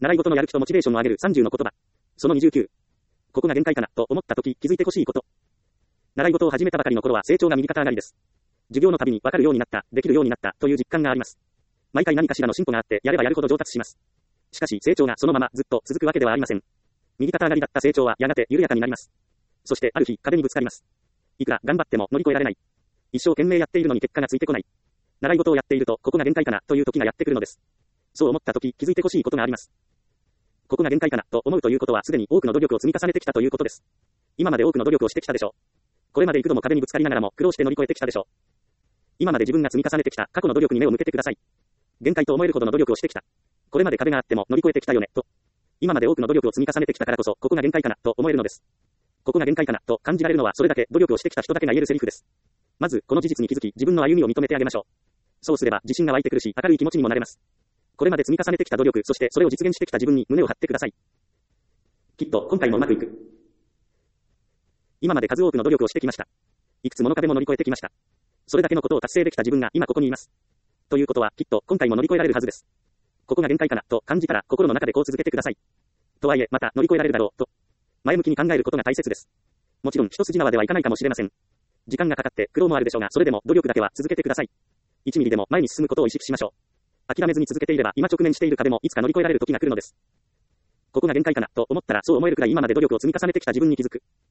習い事のやる気とモチベーションを上げる30の言葉。その29。ここが限界かな、と思ったとき気づいてほしいこと。習い事を始めたばかりの頃は成長が右肩上がりです。授業のたびに分かるようになった、できるようになった、という実感があります。毎回何かしらの進歩があって、やればやるほど上達します。しかし成長がそのままずっと続くわけではありません。右肩上がりだった成長はやがて緩やかになります。そしてある日壁にぶつかります。いくら頑張っても乗り越えられない。一生懸命やっているのに結果がついてこない。習い事をやっているとここが限界かなという時がやってくるのです。そう思った時気づいてほしいことがあります。ここが限界かなと思うということはすでに多くの努力を積み重ねてきたということです。今まで多くの努力をしてきたでしょう。これまで幾度も壁にぶつかりながらも苦労して乗り越えてきたでしょう。今まで自分が積み重ねてきた過去の努力に目を向けてください。限界と思えるほどの努力をしてきた。これまで壁があっても乗り越えてきたよね、と。今まで多くの努力を積み重ねてきたからこそ、ここが限界かな、と思えるのです。ここが限界かな、と感じられるのはそれだけ努力をしてきた人だけが言えるセリフです。まず、この事実に気づき、自分の歩みを認めてあげましょう。そうすれば、自信が湧いてくるし、明るい気持ちにもなれます。これまで積み重ねてきた努力、そしてそれを実現してきた自分に胸を張ってください。きっと、今回もうまくいく。今まで数多くの努力をしてきました。いくつもの壁も乗り越えてきました。それだけのことを達成できた自分が今ここにいます。ということは、きっと今回も乗り越えられるはずです。ここが限界かな、と感じたら心の中でこう続けてください。とはいえ、また乗り越えられるだろう、と。前向きに考えることが大切です。もちろん一筋縄ではいかないかもしれません。時間がかかって苦労もあるでしょうが、それでも努力だけは続けてください。1ミリでも前に進むことを意識しましょう。諦めずに続けていれば、今直面している壁もいつか乗り越えられる時が来るのです。ここが限界かな、と思ったらそう思えるくらい今まで努力を積み重ねてきた自分に気づく。